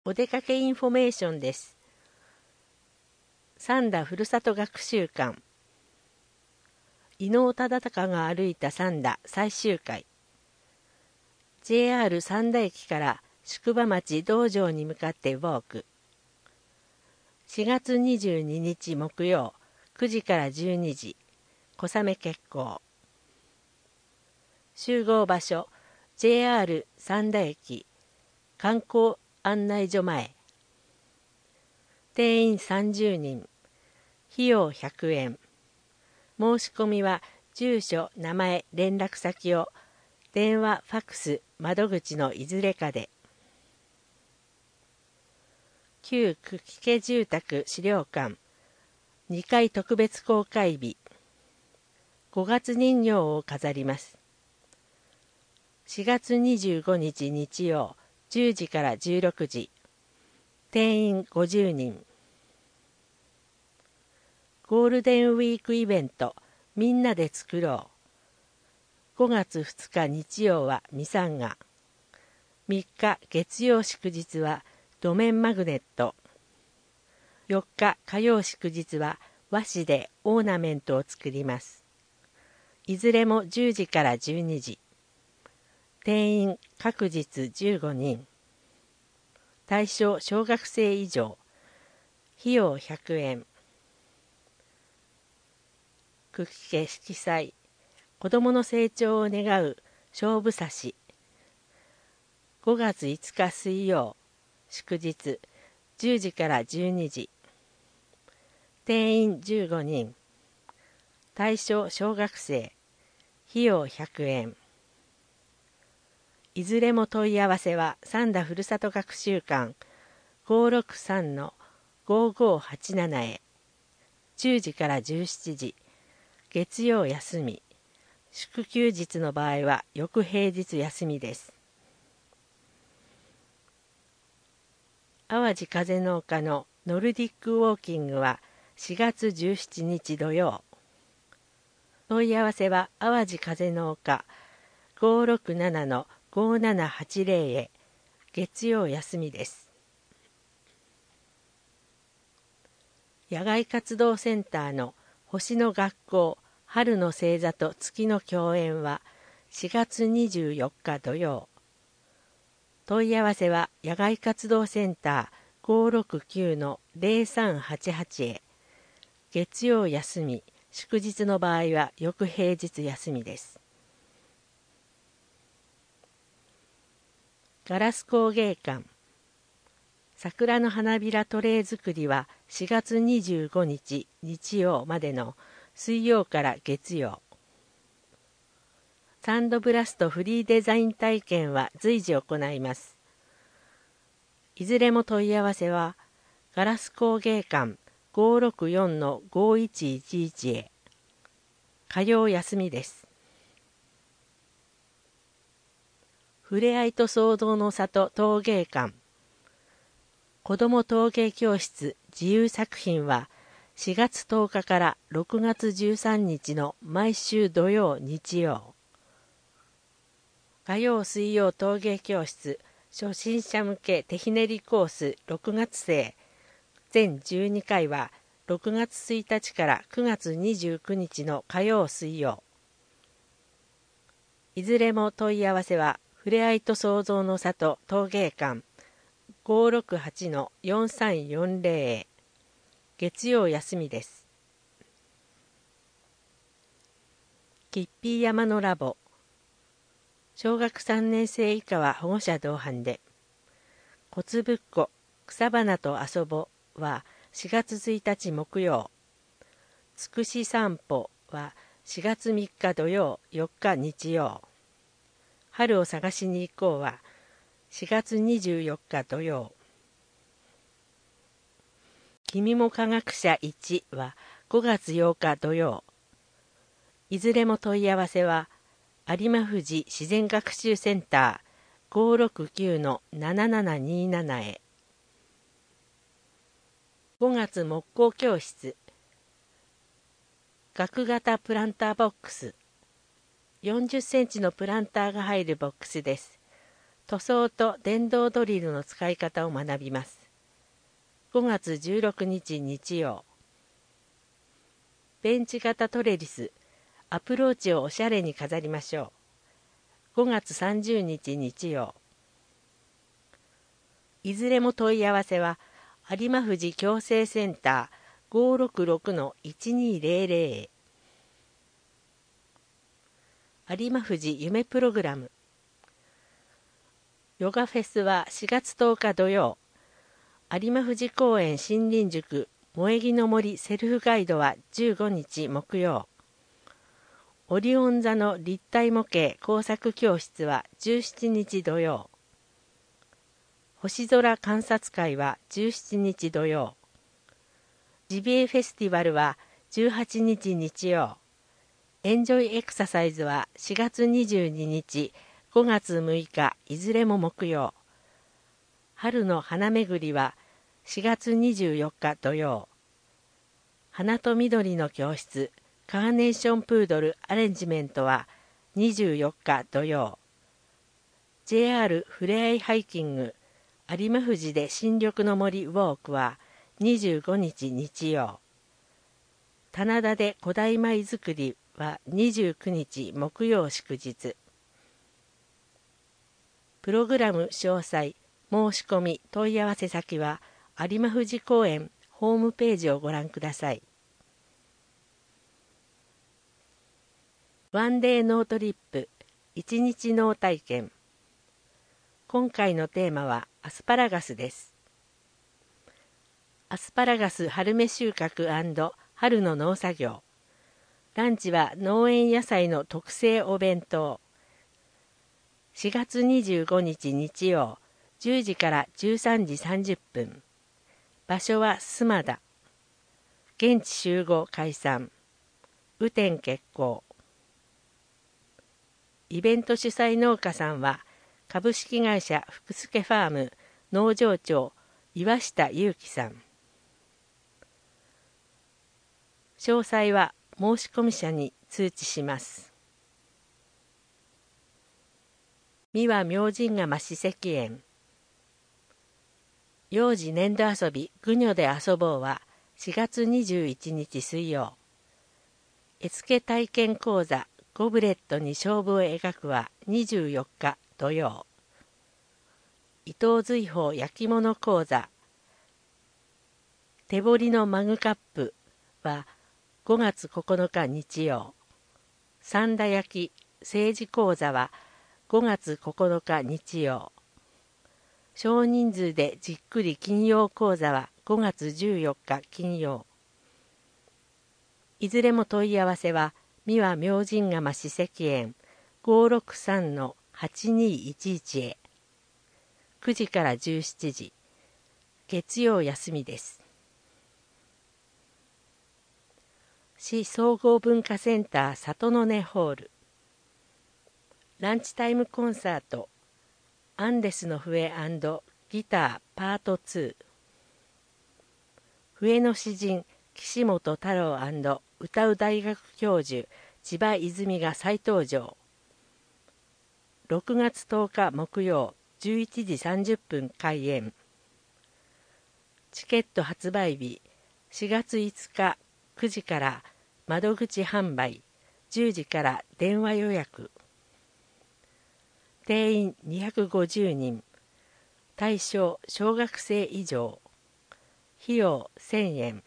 お出かけインフォメーションです。三田ふるさと学習館。伊能忠敬が歩いた三田最終回。JR 三田駅から宿場町道場に向かってウォーク。4月22日木曜9時から12時、小雨決行。集合場所 JR 三田駅観光案内所前。定員30人、費用100円。申し込みは住所、名前、連絡先を電話、ファックス、窓口のいずれかで。旧久喜家住宅資料館2階特別公開日。5月人形を飾ります。4月25日日曜10時から16時。定員50人。ゴールデンウィークイベントみんなで作ろう。5月2日日曜はミサンガ。3日月曜祝日は土面マグネット。4日火曜祝日は和紙でオーナメントを作ります。いずれも10時から12時。定員各日15人。対象小学生以上。費用100円。久喜家色彩。子どもの成長を願う勝負差し。5月5日水曜祝日10時から12時。定員15人。対象小学生。費用100円。いずれも問い合わせは三田ふるさと学習館 563-5587 へ。10時から17時。月曜休み。祝休日の場合は翌平日休みです。淡路風農家のノルディックウォーキングは4月17日土曜。問い合わせは淡路風農家 567-5780 へ。月曜休みです。野外活動センターの星の学校春の星座と月の共演は4月24日土曜。問い合わせは野外活動センター 569-0388 へ。月曜休み、祝日の場合は翌平日休みです。ガラス工芸館。桜の花びらトレイ作りは4月25日日曜までの水曜から月曜。サンドブラストフリーデザイン体験は随時行います。いずれも問い合わせはガラス工芸館 564-5111 へ。火曜休みです。ふれあいと創造の里陶芸館。子ども陶芸教室自由作品は4月10日から6月13日の毎週土曜日曜。火曜水曜陶芸教室初心者向け手ひねりコース6月生全12回は6月1日から9月29日の火曜水曜。いずれも問い合わせはふれあいと創造の里陶芸館 568-4340 へ。月曜休みです。キッピー山のラボ。小学3年生以下は保護者同伴で。骨ぶっこ草花と遊ぼは4月1日木曜。つくし散歩は4月3日土曜4日日曜。春を探しに行こうは4月24日土曜。君も科学者1は5月8日土曜。いずれも問い合わせは有馬富士自然学習センター 569-7727 へ。5月木工教室。額型プランターボックス。40センチのプランターが入るボックスです。 塗装と電動ドリルの使い方を学びます。5月16日日曜。ベンチ型トレリス、アプローチをおしゃれに飾りましょう。5月30日日曜。いずれも問い合わせは、有馬富士矯正センター 566-1200 有馬富士夢プログラム。ヨガフェスは4月10日土曜。有馬富士公園森林塾萌木の森セルフガイドは15日木曜。オリオン座の立体模型工作教室は17日土曜。星空観察会は17日土曜。ジビエフェスティバルは18日日曜。エンジョイエクササイズは4月22日、5月6日、いずれも木曜。春の花めぐりは4月24日土曜。花と緑の教室、カーネーションプードルアレンジメントは24日土曜。JR ふれあいハイキング、有馬富士で新緑の森ウォークは25日日曜。棚田で古代米作りは29日木曜祝日。プログラム詳細、申し込み、問い合わせ先は有馬富士公園ホームページをご覧ください。ワンデーノートリップ、1日脳体験。今回のテーマはアスパラガスです。アスパラガス春芽収穫&春の農作業。ランチは農園野菜の特製お弁当。4月25日日曜、10時から13時30分。場所は須磨田。現地集合解散。雨天決行。イベント主催農家さんは、株式会社福助ファーム農場長岩下裕樹さん。詳細は申込者に通知します。三輪明神釜史跡園。幼児年度遊びグニョで遊ぼうは4月21日水曜。絵付け体験講座ゴブレットに勝負を描くは24日土曜。伊藤随宝焼き物講座手彫りのマグカップは5月9日日曜。三田焼き政治講座は5月9日日曜。少人数でじっくり金曜講座は5月14日金曜。いずれも問い合わせは三輪明神釜史跡園 563-8211 へ。9時から17時。月曜休みです。市総合文化センター里の根ホール。ランチタイムコンサートアンデスの笛&ギターパート2。笛の詩人岸本太郎&歌う大学教授千葉泉が再登場。6月10日木曜11時30分開演。チケット発売日4月5日9時から窓口販売、10時から電話予約。定員250人。対象小学生以上。費用1000円。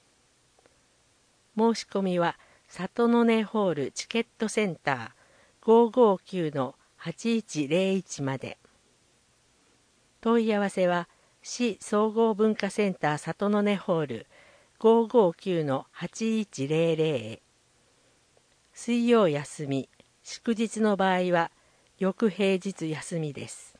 申し込みは里の根ホールチケットセンター 559-8101 まで。問い合わせは市総合文化センター里の根ホール 559-8100 へ。水曜休み、祝日の場合は翌平日休みです。